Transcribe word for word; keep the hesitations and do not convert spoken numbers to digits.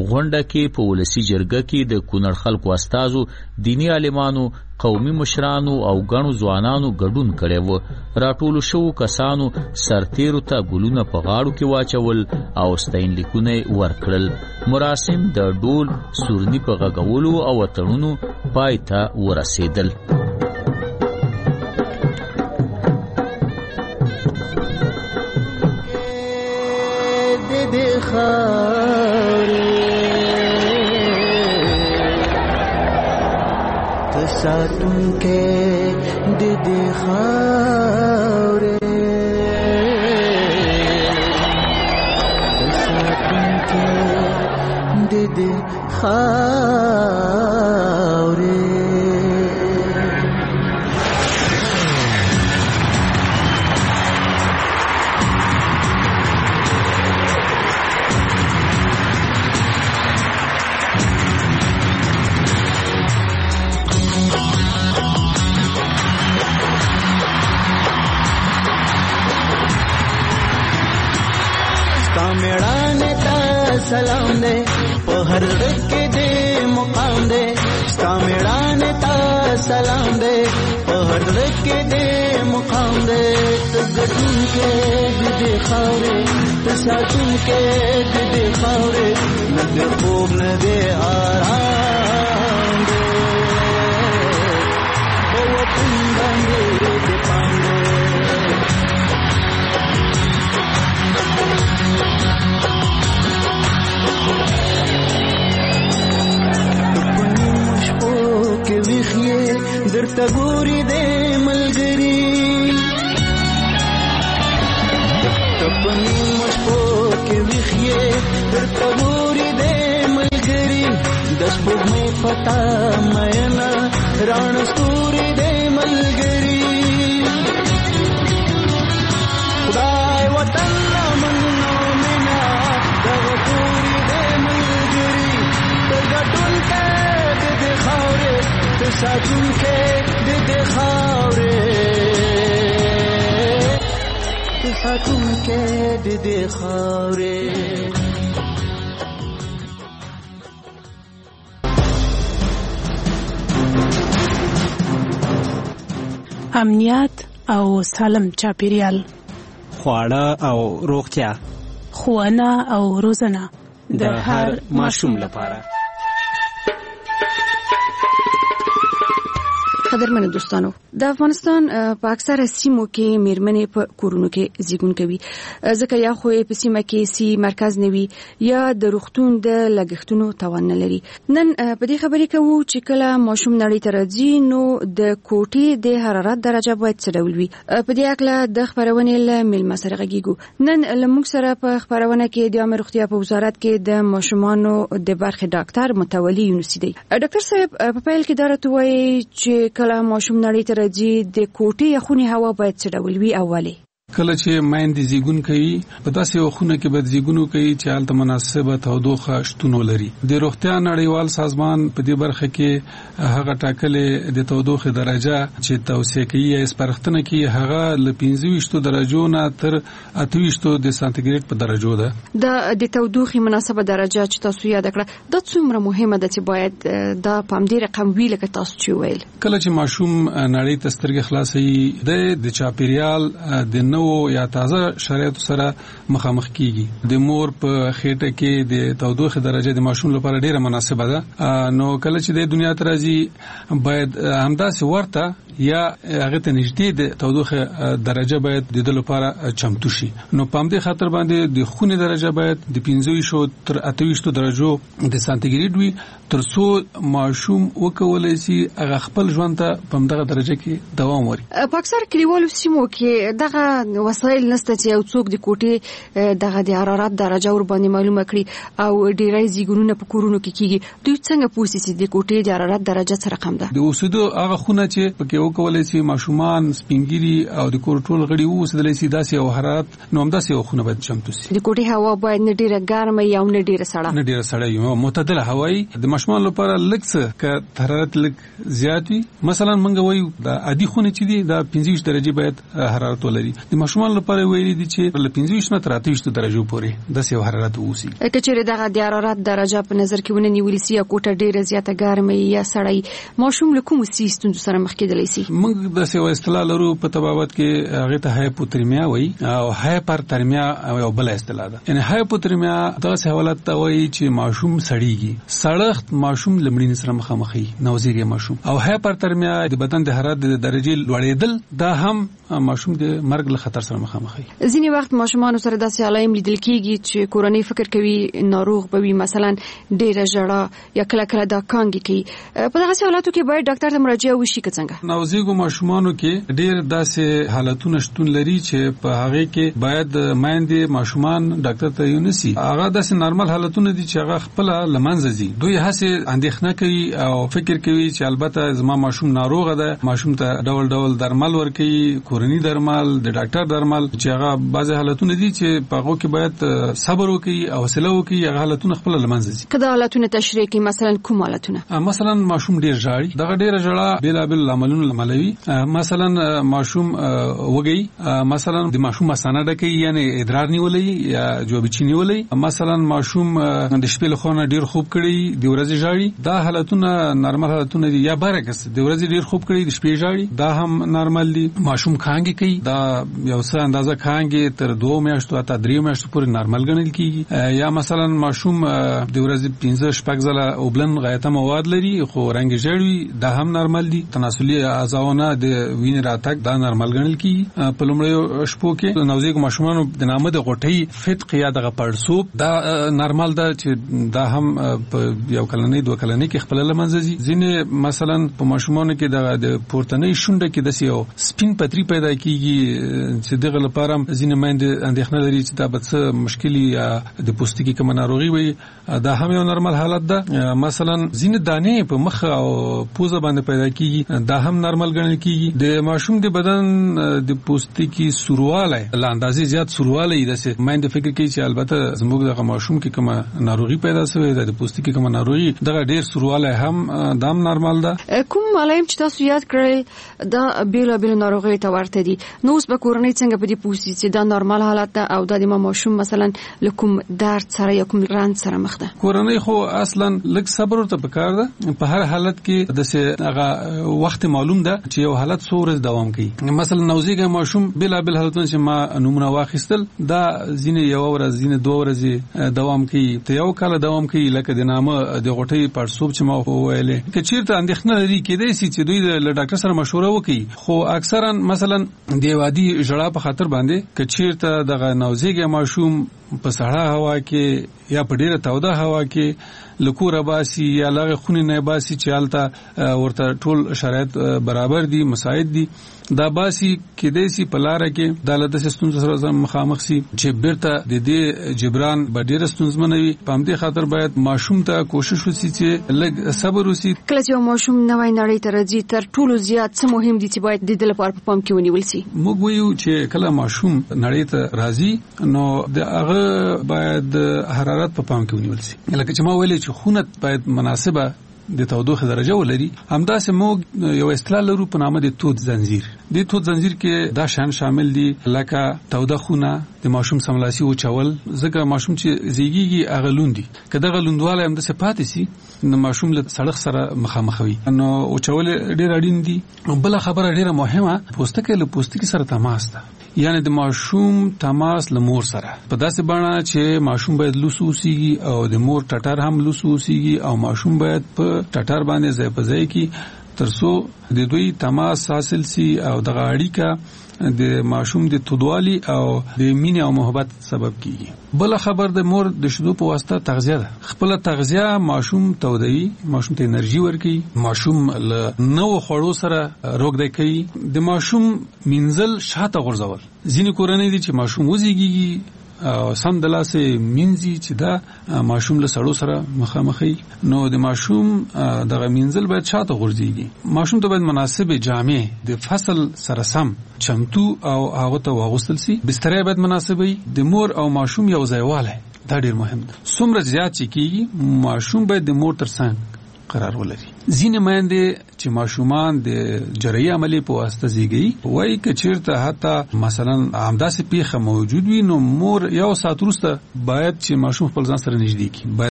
غونډه کې په ولسی جرګه کې د کونړ خلکو استازو، دینی عالمانو، قومي مشرانو او غنو ځوانانو ګډون کړي وو. راټول شو کسانو سرتیرو ته ګلونه په غاړو کې واچول او ستاینلیکونه ورکړل. مراسم د ډول سورنی په غږولو او وطنونو پای ته ورسېدل. सातुन के दिदे खावरे सातुन के दिदे खावरे सलाम दे पहर के दे मुकाम दे कामेड़ान ता सलाम दे पहर के दे मुकाम दे तगटुन के दे खावरे तसाटुन के दे खावरे नद खूब न दे आराम दे वतन गंगे दे पांडे درته ګوري د ملګری تپنی مشپو کې ویخې درته ګوري د ملګری د سپوږمۍ پتا مېنا ران ستوري د ملګری خدای وطن منو مینا د ګوري د ملګری تګټون کې د خاورې साटुन के दे खावरे साटुन के दे खावरे. امنیت او سالم چاپیریال، خواړه او روغتیا، ښوونه او روزنه د هر ماشوم لپاره. قدرمن دوستانو، د افغانستان په اکثره سیمو کې میرمنې په کورونو کې زیږون کوي، ځکه یا خو په سیمه کې سی مرکز نه وي یا د روغتون د لګښتونو توان نه لري. نن په دې خبرې کوو چې کله ماشوم نړۍ ته راځي نو د کوټې د حرارت درجه باید څه ډول وي. په دې اړه د خبرونې له مېلمه سره غږیږو. نن لموږ سره په خبرونه کې د عامه روغتیا په وزارت کې د ماشومانو د برخې ډاکټر متولي یونسي دی. ډاکټر صاحب په پیل کې دا راته وایي چې کله ماشوم نړۍ ته راځي د کوټې یا خونې هوا باید څه ډول وي؟ اوله کله چې مایندې زیږون کوي په داسې وخونه کې به زیږون کوي چې حالت مناسبه تودوخه شتون ولري. د روغتیا نړیوال سازمان په دې برخه کې هغه ټاکلې د تودوخه درجه چې توصیه کوي یا سپارښتنه کوي هغه له پنځه ویشت درجو نه تر اته ویشت د سانتیګریډ په درجو ده. د تودوخه مناسبه درجه چې تاسو یاد کړه د څومره مهمه ده چې باید د پام دې رقم وی لکه تاسو چې ویل کله چې ماشوم نړۍ ته سترګې خلاصي د چاپیریال د او یا تازه شرایطو سره مخامخ کیږي. د مور په خېټه کې د تودوخه درجه د ماشوم لپاره ډیره مناسبه ده. نو کله چې د دنیا ته راځي باید همداسې ورته یا هغه ته نږدې د تودوخه درجه باید د دې لپاره چمتو شي. نو په همدې خاطر باندې د خونې درجه باید د پنځه ویشت تر اته ویشت درجو د سانتیګریډ وي ترڅو ماشوم وکولای شي هغه خپل ژوند ته په همدغه درجه کې دوام ورکړي. په اکثر کلیوالو سیمو کې دغه وسایل نشته چې یو څوک د کوټې دغه د حرارت درجه ور باندې معلومه کړي او ډیری زیږونونه په کورونو کې کیږي. دوی څنګه پوښتنه چې د کوټې د حرارت درجه څه رقم ده؟ د اوسېدو هغه خونه چې پکې یو کولای شي ماشومان سپینګری او د کور ټول غړي وسدلې سي داسې او حرارت نو هم داسې خونه باید چمتو سي. د کوټې هوا باید نه ډیره ګرمه یا نه ډیره سړه نه ډیره سړه یو معتدله هوایی د ماشومان لپاره لږ څه ک حرارت لږ زیات وي. مثلا موږ وایو د عادي خونه چې دي د پنځه ویشت درجه باید حرارت ولري. د ماشومان لپاره ویلي دي چې له پنځه ویشت نه تر اته ویشت درجه پورې د سیو حرارت ووسی. کچېره دغه د حرارت درجه په نظر کې ونه نیول سي یا کوټه ډیره زیاته ګرمه یا سړی ماشوم له کوم سیستم سره مخ کېدلی سي. موږ د سیو اصطلاح لرو په تبابت کې هغه ته هایپوترمیا وایي او هایپرترمیا او بل اصطلاح ده. یعنی هایپوترمیا داسې حالت ته وایي چې ماشوم سړیږي سړښت ماشوم لمړین سره مخامخي نوزيږي ماشوم. او هایپرترمیا د بدن د حرارت د درجه لوړېدل دا هم ماشوم د مرګ له خطر سره مخامخي. ځینې وخت ماشومان سره داسې علائم لیدل کېږي چې کورنۍ فکر کوي ناروغ به وي، مثلا ډېره ژړا یا کله کله دا کانګې کوي. په دغه حالاتو کې باید ډاکټر ته مراجعه وشي که څنګه؟ نوزيږو ماشومانو کې ډېر داسې حالتونه شتون لري چې په هغه کې باید مایندې ماشومان ډاکټر ته یونسي. هغه داسې نارمل حالتونه دي چې هغه خپل لمنځه ځي. دوی هڅه اندېښنه کوي او فکر کوي چې البته زما ماشوم ناروغ ده، ماشوم ته ډول ډول درمل ورکوي، کورنی درمل، د ډاکټر درمل، چې هغه بعض حالتونه دي چې په هغه کې باید صبر وکړي او حوصله وکړي. هغه حالتونه خپل لمنځه ځي. کله حالتونه تشریح کوي، مثلا کوم حالتونه؟ مثلا ماشوم ډیر ژاړي، دغه ډیر ژړا بیلابل عملونه لملوي. مثلا ماشوم وګي، مثلا د ماشوم مثانه ډکې یعنی ادرار نیولې یا جوابچی نیولې. مثلا ماشوم د شپې له خونه ډیر خوب کړي د ورځې ژاړي. دا حالتونه نارمل حالتونه دي. یا برعکس د ورځې ډیر خوب کړي د شپې ژاړي، دا هم نارمل دي. ماشوم کانګې کوي، دا یو څه اندازه کانګې تر دوه میاشتو ته درې میاشتو پورې نارمل ګڼل کیږي. یا مثلا ماشوم د ورځې پنځه شپږ ځله اوبلن غایطه مواد لري خو رنگ ژړوي، دا هم نارمل دي. تناسلي اعضاونه د وینې راتګ دا نارمل ګڼل کیږي. په لومړیو شپو کې نوزيږو ماشومانو د نامه د غوټۍ فتق یا دغه پړسوب دا نارمل ده چې دا هم په یو کلنۍ دوه کلنۍ کې خپل لمنځه ځي. ځینې مثلا په ماشومانو کې د پورتنۍ شونډه کې د یو سپین پتری پیدا کیږي چې دغه لپاره ځینې مایندې اندېښنه لري چې دا به څه مشکلي یا د پوستکي کوم ناروغي وي. دا هم یو نارمل حالت ده. مثلا ځینې دانې په مخ او پوزه باندې پیدا کیږي، دا هم نارمل ګڼل کیږي. د ماشوم د بدن د پوستکي سورواله لا اندازې زیات سورواله داسې مایندې فکر کوي چې البته زموږ دغه ماشوم کې کوم ناروغي پیدا شوې ده، د پوستکي کوم ناروغي، دغه ډیر سورواله هم دام نارمل ده. کوم علائم چې تاسو یاد کړئ دا بیل بیل ناروغي ته ورته دي، نو اوس به کورنۍ څنګه په دې پوښتنه چې دا نارمل حالت ده او د ماشوم مثلا لکم درد سره یا کوم رنج سره مخ ده؟ کورنۍ خو اصلا لږ صبر ورته پکار ده. په هر حالت کې د څه هغه وخت معلوم ده چې یو حالت څو ورځې دوام کوي. مثلا نوزيږي ماشوم بلا بل حالتونه چې ما نمونه واخیستل دا ځینې یو ورځ ځینې دوه ورځې دوام کوي، ته یو کال دوام کوي. لکه د نامه د غوټۍ پړسوب چې ما وویلې که چیرته اندېښنه لري کېدای شي چې دوی د ډاکټر سره مشوره وکړي. خو اکثرا مثلا د وادي ژړا په خاطر باندې که چیرته دغه نوزيږي ماشوم په سړه هوا کې یا په ډیره توده هوا کې لکوره باسي یا لغه خونې نه باسي چې حالت ورته ټول شرایط برابر دي مساعد دي، دا باسي کې دیسي په لار کې د لته سستون سره مخامخ سي چې بیرته د دې جبران به ډیره ستونزمنوي. په همدې خاطر باید ماشوم ته کوشش وشي چې لږ صبر وشي. کله چې ماشوم نوې نړۍ ته راځي تر ټولو زیات څه مهم دي چې باید د دې لپاره په پام کې ونیول شي؟ موږ وایو چې کله ماشوم نړۍ ته راځي نو د هغه باید حرارت په پام کې ونیول شي. لکه چې ما ویلې چې خونه باید مناسبه د تودوخه درجه ولري. همداسې موږ یو اصطلاح لرو په نامه د تود زنجیر. د تود زنجیر کې دا شان شامل دي لکه توده خونه، د ماشوم سملاسي او چول، ځکه ماشوم چې زیږیږي هغه لوندي، که دغه لوندواله هم د صفات سي نو ماشوم له سړک سره مخامخ وي. نو او چول ډیر اړین دي. بل خبره ډیره مهمه، پوستکی له پوستکی سره تماس ده، یعنی د ماشوم تماس له مور سره په داسې بڼه چې ماشوم باید لوس اوسيږي او د مور ټټر هم لوس اوسيږي او ماشوم باید په ټټر باندې ځای په ځای کې ترڅو د دوی تماس حاصل سي او دغه اړیکه د ماشوم د تودوالي او د مینې او محبت سبب کیږي. بل خبر د مور د شیدو په واسطه تغذیه ده. خپل تغذیه ماشوم تودوي، ماشوم ته انرژي ورکوي، ماشوم له نو خوړو سره روغ دی کوي. د ماشوم منزل شاته غورځول، ځینې کورنۍ دي چې ماشوم وزيږي سم د لاسه مینځي چې دا ماشوم له سړو سره مخامخي نو د ماشوم دغه مینځل باید شاته غورځيږي. ماشوم ته باید مناسب جامې د فصل سره سم چمتو او هغه ته واغوستل سي. بستر باید مناسبي د مور او ماشوم یو ځای واله دا ډیر مهم ده. څومره زیات چې کیږي ماشوم باید د مور ترڅنګ قرار ولري. ځینې میندې چې ماشومان د جراحي عملیې په واسطه زیږي وایي که چیرته حتی مثلا همداسې پیښه موجود وي نو مور یو ساعت وروسته باید چې ماشوم خپل ځان سره نږدې کړي.